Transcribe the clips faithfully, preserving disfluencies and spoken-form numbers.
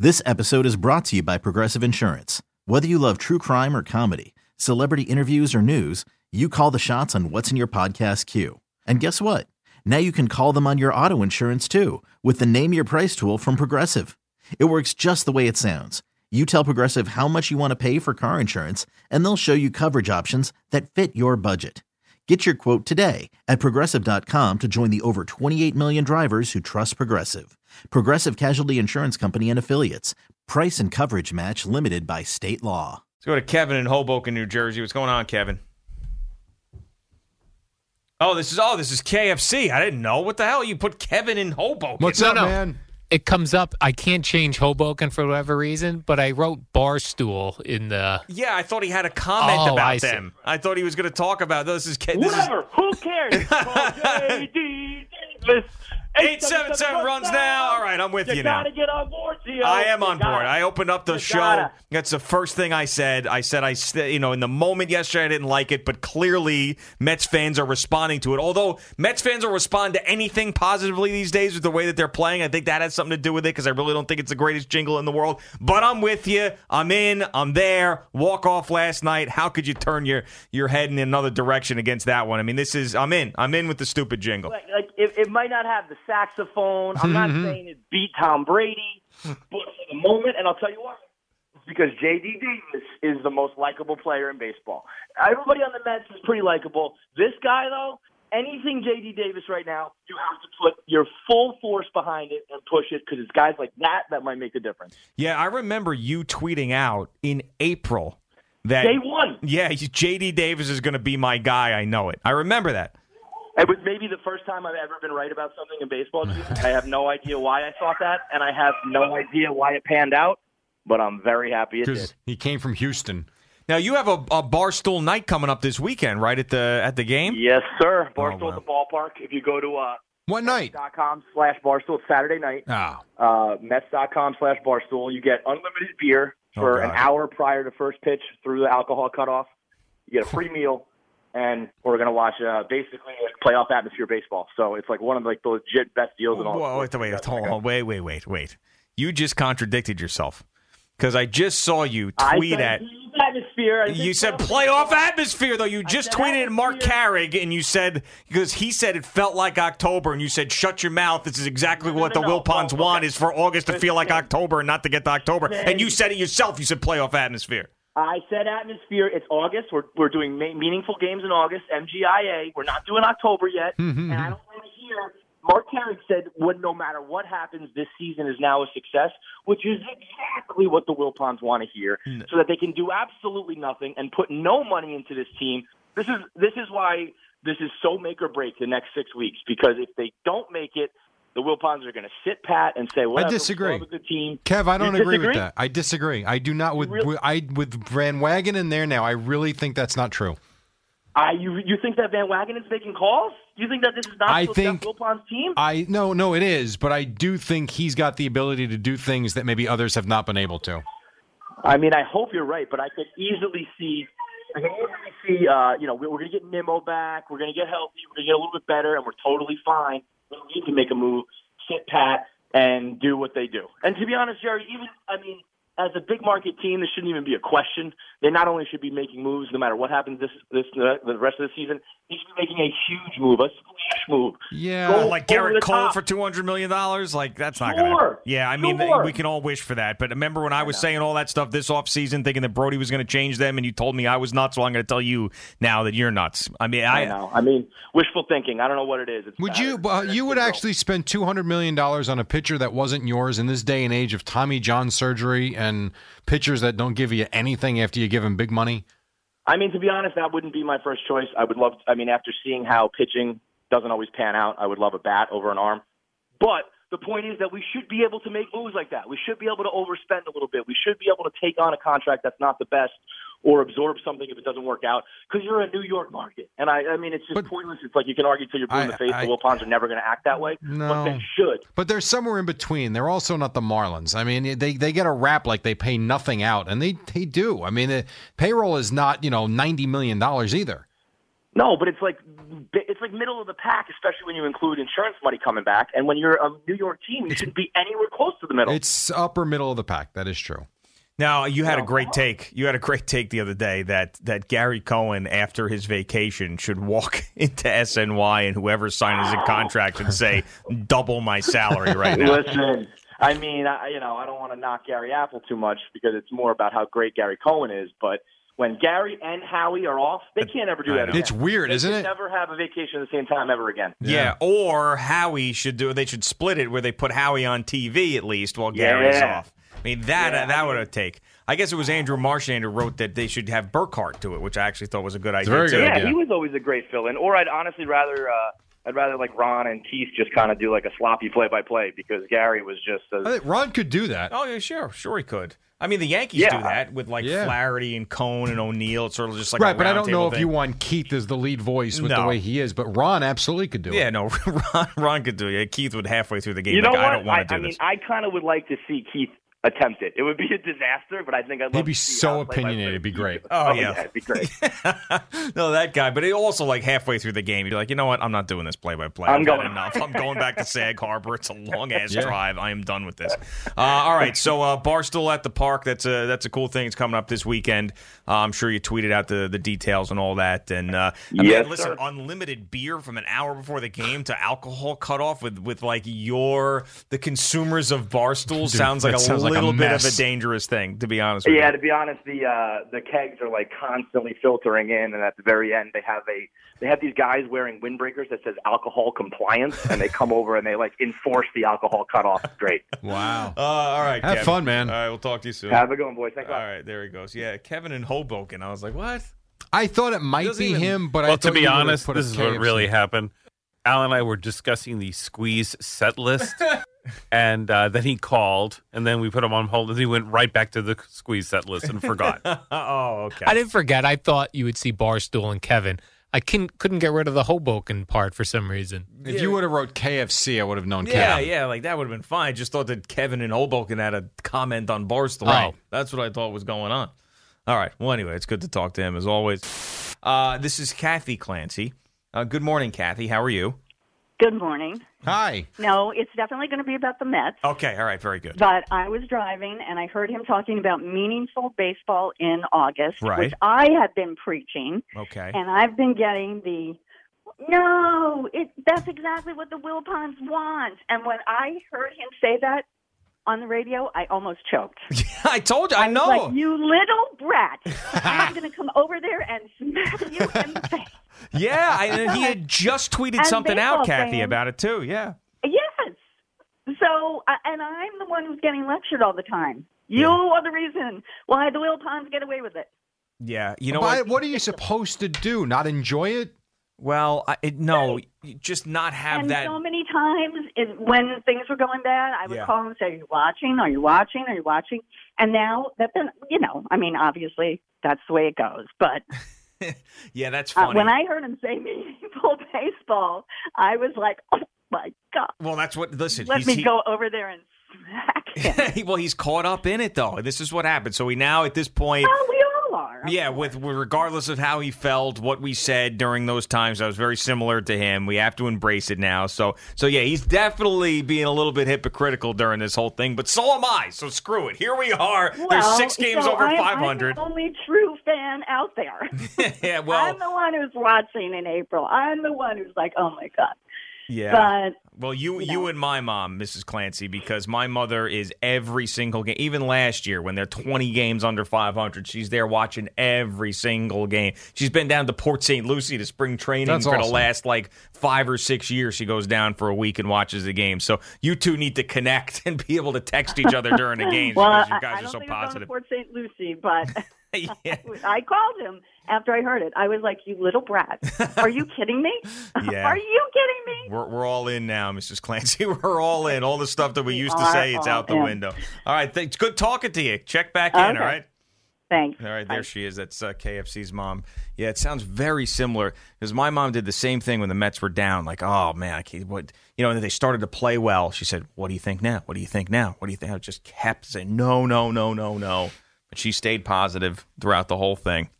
This episode is brought to you by Progressive Insurance. Whether you love true crime or comedy, celebrity interviews or news, you call the shots on what's in your podcast queue. And guess what? Now you can call them on your auto insurance too with the Name Your Price tool from Progressive. It works just the way it sounds. You tell Progressive how much you want to pay for car insurance, and they'll show you coverage options that fit your budget. Get your quote today at Progressive dot com to join the over twenty-eight million drivers who trust Progressive. Progressive Casualty Insurance Company and Affiliates. Price and coverage match limited by state law. Let's go to Kevin in Hoboken, New Jersey. What's going on, Kevin? Oh, this is oh, this is K F C. I didn't know. What the hell? You put Kevin in Hoboken. What's no, up, no. man? It comes up. I can't change Hoboken for whatever reason, but I wrote Barstool in the. Yeah, I thought he had a comment Oh, about I them. I thought he was going to talk about this. Is this Whatever. Is, Who cares? J D Davis. eight seven seven runs now. All right, I'm with you, you now. You gotta get on board, Gio. I am You on gotta. board. I opened up the You show. gotta. That's the first thing I said. I said I, st- you know, in the moment yesterday, I didn't like it, but clearly Mets fans are responding to it. Although Mets fans will respond to anything positively these days with the way that they're playing. I think that has something to do with it because I really don't think it's the greatest jingle in the world. But I'm with you. I'm in. I'm there. Walk off last night. How could you turn your your head in another direction against that one? I mean, this is. I'm in. I'm in with the stupid jingle. Like, like it, it might not have the saxophone. I'm not saying it beat Tom Brady, but for the moment, and I'll tell you why. It's because J D Davis is the most likable player in baseball. Everybody on the Mets is pretty likable. This guy, though, anything J D Davis right now, you have to put your full force behind it and push it because it's guys like that that might make the difference. Yeah, I remember you tweeting out in April that Day one. Yeah, J D Davis is going to be my guy. I know it. I remember that. It was maybe the first time I've ever been right about something in baseball. I have no idea why I thought that, and I have no idea why it panned out, but I'm very happy it did. Because he came from Houston. Now you have a, a Barstool night coming up this weekend, right at the at the game? Yes, sir. Barstool Oh, wow. at the ballpark. If you go to uh, What night? dot com slash Barstool, it's Saturday night. Oh. Uh, Mets dot com slash Barstool. You get unlimited beer for Oh, an God. hour prior to first pitch through the alcohol cutoff. You get a free meal. And we're gonna watch uh, basically like playoff atmosphere baseball. So it's like one of like the legit best deals in all. Whoa, wait, sports. wait, hold on, wait, wait, wait, wait. You just contradicted yourself because I just saw you tweet I at. said atmosphere. I You said said playoff atmosphere, though. You just said tweeted at Mark atmosphere. Carrick, and you said because he said it felt like October, and you said shut your mouth. This is exactly No, what no, the no. Wilpons Well, want okay. is for August to feel like Listen. October and not to get to October. And you said it yourself. You said playoff atmosphere. I said atmosphere. It's August. We're we're doing ma- meaningful games in August. M G I A. We're not doing October yet. and I don't want to hear. Mark Carrick said, "When no matter what happens, this season is now a success," which is exactly what the Wilpons want to hear, No. so that they can do absolutely nothing and put no money into this team. This is this is why this is so make or break the next six weeks. Because if they don't make it, the Wilpons are going to sit pat and say, "Whatever, I disagree. we still have a good team." Kev, I don't You agree disagree? with that. I disagree. I do not with Really? with- I with Van Wagen in there now. I really think that's not true. I you you think that Van Wagen is making calls? You think that this is not I the think- Wilpons team? I no, no, it is, but I do think he's got the ability to do things that maybe others have not been able to. I mean, I hope you're right, but I could easily see, I can easily see, uh, you know, we're, we're going to get Nimmo back, we're going to get healthy, we're going to get a little bit better, and we're totally fine. We don't need to make a move, sit pat, and do what they do. And to be honest, Jerry, even I mean, as a big market team, this shouldn't even be a question. They not only should be making moves no matter what happens this this the rest of the season, they should be making a huge move, a splash move. Yeah. Go Oh, like over Garrett the Cole top. for two hundred million dollars? Like, that's not Sure. going to happen. Yeah, I mean, Sure. we can all wish for that. But remember when I was saying all that stuff this offseason, thinking that Brody was going to change them, and you told me I was nuts, so I'm going to tell you now that you're nuts. I mean, I, I know. I mean, wishful thinking. I don't know what it is. It's Would bad. you uh, you would It's actually spend two hundred million dollars on a pitcher that wasn't yours in this day and age of Tommy John surgery and pitchers that don't give you anything after you give them big money? I mean, to be honest, that wouldn't be my first choice. I would love, I mean, after seeing how pitching doesn't always pan out, I would love a bat over an arm. But the point is that we should be able to make moves like that. We should be able to overspend a little bit. We should be able to take on a contract that's not the best or absorb something if it doesn't work out because you're a New York market. And, I, I mean, it's just But- pointless. It's like you can argue till you're blue in I- the face. I- the Wilpons are never going to act that way. No. But they should. But they're somewhere in between. They're also not the Marlins. I mean, they they get a rap like they pay nothing out, and they, they do. I mean, the payroll is not, you know, ninety million dollars either. No, but it's like it's like middle of the pack, especially when you include insurance money coming back. And when you're a New York team, you shouldn't be anywhere close to the middle. It's upper middle of the pack. That is true. Now, you had a great take. You had a great take the other day that, that Gary Cohen, after his vacation, should walk into S N Y and whoever signed his contract and say, double my salary right now. Listen, I mean, I, you know, I don't want to knock Gary Apple too much because it's more about how great Gary Cohen is, but when Gary and Howie are off, they can't ever do that again. It's weird, they isn't can it? Never have a vacation at the same time ever again. Yeah. yeah, or Howie should do. They should split it where they put Howie on T V at least while Gary's yeah. off. I mean, that yeah, uh, that I mean, would have take. I guess it was Andrew Marchand who wrote that they should have Burkhart do it, which I actually thought was a good idea. Very too. good Yeah, idea. he was always a great fill-in. Or I'd honestly rather, uh, I'd rather like Ron and Keith just kind of do like a sloppy play-by-play because Gary was just. A, I think Ron could do that. Oh yeah, sure, sure he could. I mean, the Yankees Yeah. do that with like Yeah. Flaherty and Cone and O'Neill. It's sort of just like Right, a but I don't know if thing. you want Keith as the lead voice with No. the way he is, but Ron absolutely could do Yeah, it. no, Ron, Ron could do it. Keith would halfway through the game. you like, know I what? don't want to I, do I this. mean, I kind of would like to see Keith attempt it. It would be a disaster, but I think I'd love He'd be to see so how play-by-play opinionated. It'd be great. Oh, Oh, yeah. yeah, it'd be great. No, that guy. But he also, like, halfway through the game, he'd be like, you know what? I'm not doing this play-by-play. I'm I've had going- enough. I'm going back to Sag Harbor. It's a long-ass Yeah. drive. I am done with this. Uh, all right, so uh, Barstool at the Park. That's a, that's a cool thing. It's coming up this weekend. Uh, I'm sure you tweeted out the, the details and all that. And, uh, I Yes, mean, listen, sir. unlimited beer from an hour before the game to alcohol cutoff with, with like, your, the consumers of Barstool sounds like that a sounds like a little bit of a mess. dangerous thing, to be honest with you. Yeah, to be honest, the uh, the kegs are like constantly filtering in, and at the very end, they have a they have these guys wearing windbreakers that says alcohol compliance, and they come over and they like enforce the alcohol cutoff. Great. Wow. Uh, all right, Have Kevin. fun, man. All right, we'll talk to you soon. Have a good one, boys. Thanks a All lot. right, there he goes. Yeah, Kevin in Hoboken. I was like, what? I thought it might Doesn't be even- him, but I Well, thought to be you would've honest, put a this is what K F C. really happened. Al and I were discussing the squeeze set list, and uh, then he called, and then we put him on hold, and he went right back to the squeeze set list and forgot. Oh, okay. I didn't forget. I thought you would see Barstool and Kevin. I couldn't, couldn't get rid of the Hoboken part for some reason. If you would have wrote K F C, I would have known yeah, Kevin. yeah, like that would have been fine. I just thought that Kevin in Hoboken had a comment on Barstool. Right. That's what I thought was going on. All right. Well, anyway, it's good to talk to him as always. Uh, this is Kathy Clancy. Uh, good morning, Kathy. How are you? Good morning. Hi. No, it's definitely going to be about the Mets. Okay. All right. Very good. But I was driving and I heard him talking about meaningful baseball in August, Right. which I had been preaching, Okay. and I've been getting the no, it that's exactly what the Wilpons want. And when I heard him say that on the radio, I almost choked. I told you. I know. Like, you little brat. I'm going to come over there and smack you in the face. Yeah, I, and he had just tweeted And something out, baseball Kathy, fans- about it too. Yeah. Yes. So, uh, and I'm the one who's getting lectured all the time. You are the reason why the Wilpons get away with it. Yeah. You know But what? what are you supposed to do? Not enjoy it? Well, I, it, no, you just not have and that. so many times it, when things were going bad, I would Yeah. call and say, are you watching? Are you watching? Are you watching? And now that they're, you know, I mean, obviously that's the way it goes. But Yeah, that's uh, funny. when I heard him say meaningful baseball, I was like, oh my God. well, that's what. Listen, Let he's, me he, go over there and smack him. well, he's caught up in it though. This is what happened. So we now at this point. Well, we all are. Yeah, with, with regardless of how he felt, what we said during those times, I was very similar to him. We have to embrace it now. So, so yeah, he's definitely being a little bit hypocritical during this whole thing. But so am I. So screw it. Here we are. Well, There's six games so over I'm, five hundred. I'm the only true fan out there. Yeah, well, I'm the one who's watching in April. I'm the one who's like, oh my God. yeah. But Well, you you you know. and my mom, Missus Clancy, because my mother is every single game. Even last year, when they're twenty games under five hundred, she's there watching every single game. She's been down to Port Saint Lucie to spring training That's for awesome. the last like five or six years. She goes down for a week and watches the game. So you two need to connect and be able to text each other during the games well, because you I, guys I are don't so think it was on positive. Port Saint Lucie, but Yeah. I called him after I heard it. I was like, you little brat. Are you kidding me? Yeah. Are you kidding me? We're, we're all in now, Missus Clancy. We're all in. All the stuff that we We used to are say, it's all out the in. window. All right. Th- it's good talking to you. Check back in, Okay. all right? Thanks. All right, there Bye. she is. That's uh, K F C's mom. Yeah, it sounds very similar because my mom did the same thing when the Mets were down. Like, oh man, I can't, what you know, and then they started to play well. She said, "What do you think now? What do you think now? What do you think?" I just kept saying, "No, no, no, no, no." But she stayed positive throughout the whole thing.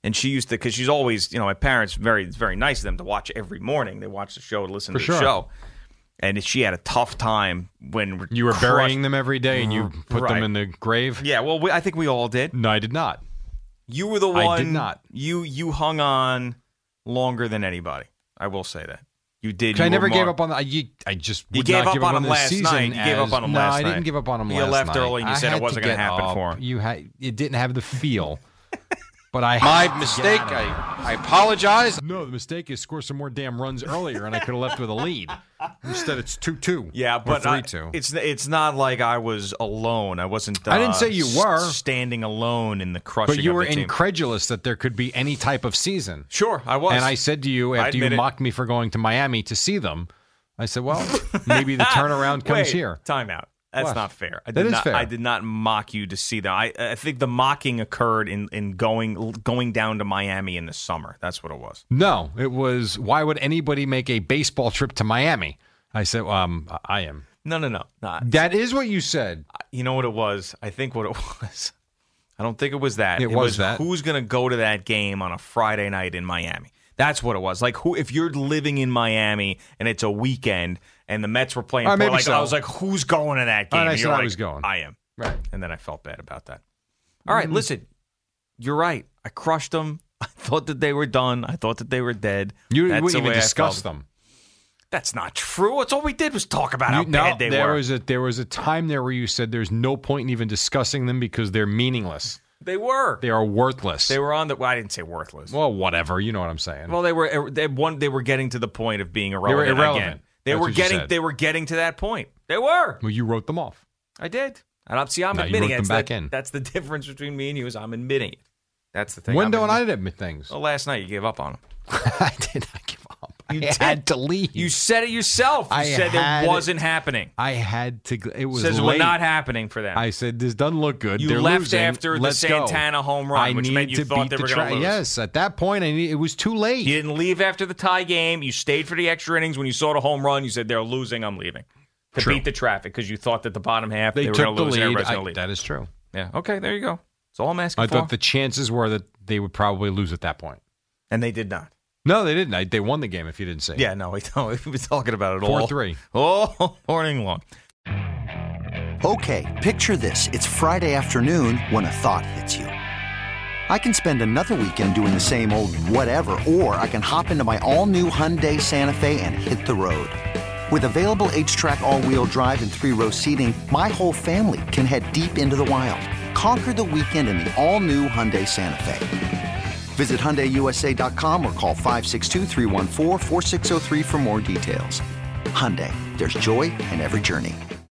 And she used to, because she's always, you know, my parents, very, it's very nice of them to watch every morning. They watch the show, listen For to sure. the show. And she had a tough time when You were crushed- burying them every day and you put Right. them in the grave? Yeah, well, we, I think we all did. No, I did not. You were the one. I did not. You you hung on longer than anybody. I will say that. You did. I You never were gave more- up on the, I, you, I just You would gave not up give on up him on last this night. season You gave up as- on him no, last I night. didn't give up on him You last left night. early and you I said it had wasn't to gonna get happen up. for him. You had, it didn't have the feel. But I My had to mistake. get out of I, I apologize. it. No, the mistake is score some more damn runs earlier, and I could have left with a lead. Instead, it's two two. Yeah, but three I- two. it's it's not like I was alone. I wasn't. Uh, I didn't say you were. standing alone in the crushing. But you of were the team. incredulous that there could be any type of season. Sure, I was. And I said to you I after you admit it. mocked me for going to Miami to see them, I said, well, maybe the turnaround comes Wait, here. Time out. That's What? not fair. I That did is not, fair. I did not mock you to see them. I, I think the mocking occurred in, in going going down to Miami in the summer. That's what it was. No, it was, why would anybody make a baseball trip to Miami? I said, um, I am. No, no, no. no. That is what you said. You know what it was? I think what it was. I don't think it was that. It was that. Who's going to go to that game on a Friday night in Miami? That's what it was. Like, who? If you're living in Miami and it's a weekend and the Mets were playing, Uh, maybe like, so. I was like, who's going to that game? And I And said you're I like, was going. I am. Right. And then I felt bad about that. All right, listen. You're right. I crushed them. I thought that they were done. I thought that they were dead. You That's wouldn't the even way I discuss felt. them. That's not true. It's all we did was talk about how You- no, bad they there were. was a there was a time there where you said there's no point in even discussing them because they're meaningless. They were. They are worthless. They were on the. Well, I didn't say worthless. well, whatever. You know what I'm saying. Well, they were. They one. They were getting to the point of being irrelevant. irrelevant. Again. They That's were what you getting. said. They were getting to that point. They were. Well, you wrote them off. I did. And I'm see. I'm No, you admitting wrote it. them That's back the, in. That's the difference between me and you. Is I'm admitting it. That's the thing. When I'm don't I admitting- admit things? Well, last night you gave up on them. I did not give up. You I did. had to leave. You said it yourself. You I said had- it wasn't happening. I had to. It was Says it late. was not happening for them. I said this doesn't look good. You They're left losing. after the Let's go. Santana home run, I which need meant you to thought beat they the were gonna Tra- lose. Yes, at that point, I need, it was too late. You didn't leave after the tie game. You stayed for the extra innings. When you saw the home run, you said they're losing. I'm leaving to True. beat the traffic because you thought that the bottom half They, they, were took going the to lose and lead. everybody's I- going to leave. that is true. Yeah. Okay. There you go. That's all I'm asking I for. thought the chances were that they would probably lose at that point. and they did not. No, they didn't. I, they won the game. If you didn't say, Yeah. No. We don't. We've been talking about it four all three. all morning long. Okay, picture this. It's Friday afternoon when a thought hits you. I can spend another weekend doing the same old whatever, or I can hop into my all-new Hyundai Santa Fe and hit the road. With available H-Track all-wheel drive and three-row seating, my whole family can head deep into the wild. Conquer the weekend in the all-new Hyundai Santa Fe. Visit Hyundai U S A dot com or call five six two, three one four, four six zero three for more details. Hyundai, there's joy in every journey.